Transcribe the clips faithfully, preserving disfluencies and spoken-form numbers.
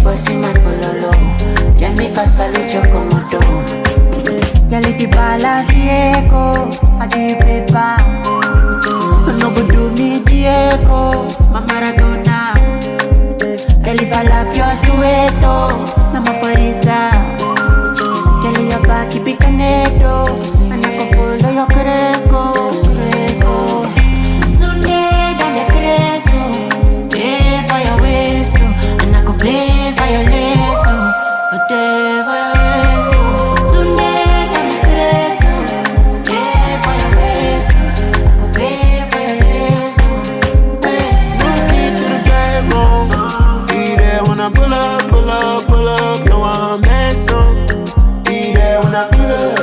bossy my pololo. Can make a salute your commando. Girl, if you balance echo, I give you paper. No go do me Diego, my Maradona. Girl, if I lap your sueto, I'm a Farisa. Girl, your back keep it canedo, and I can follow your Cresco, Cresco. Tonight I'm the Cresco, pay for your waist, and I can pay for your lace, but pay for your waist. Tonight I'm the Cresco, pay for your waist, I can pay for your lace. No key to the bedroom. Be there when I pull up, pull up, pull up. No, I'm mess up. Be there when I pull up.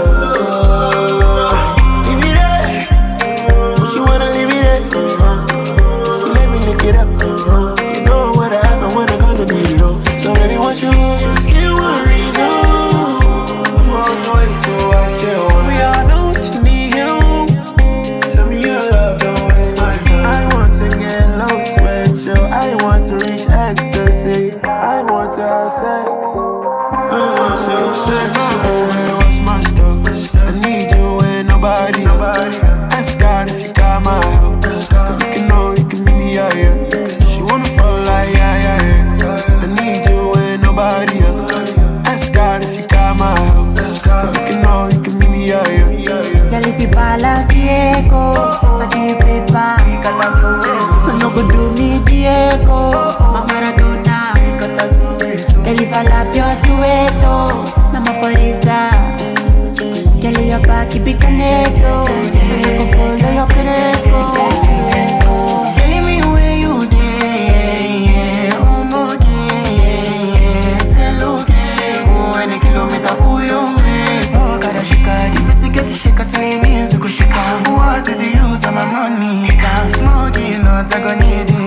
Leave it there. Oh, she wanna leave it there. Uh-huh. She let me lick it up. Uh-huh. You know what happened when I gonna beat it up. So baby, what you want? Just give one reason. I'm all for you, so I chill. We all know what you need, you. Tell me your love, don't waste my time. I want to get low, sweat you. I want to reach ecstasy. I want to have sex. I want to have sex. Baby, what's my stuff? I need you and nobody else. Ask God if you got my help. So we can know you can meet me out here. She wanna fall like yeah, yeah, yeah. I need you and nobody else. Ask God if you got my help. So we can know you can meet me out here. Girl, if you balance echo, I give you paper. No go do me Diego, my Maradona. Girl, if I lap your sueto, I'm a Farisa. Girl, your back keep it canedo, I can follow your Cresco, Cresco. Telling me where you there, oh my God, say look, oh, and a kilometer for your waist. Oh, gotta shika, the pretty get shika, say me, so go shika. What is the use of my money? Smoking, not I gonna need it.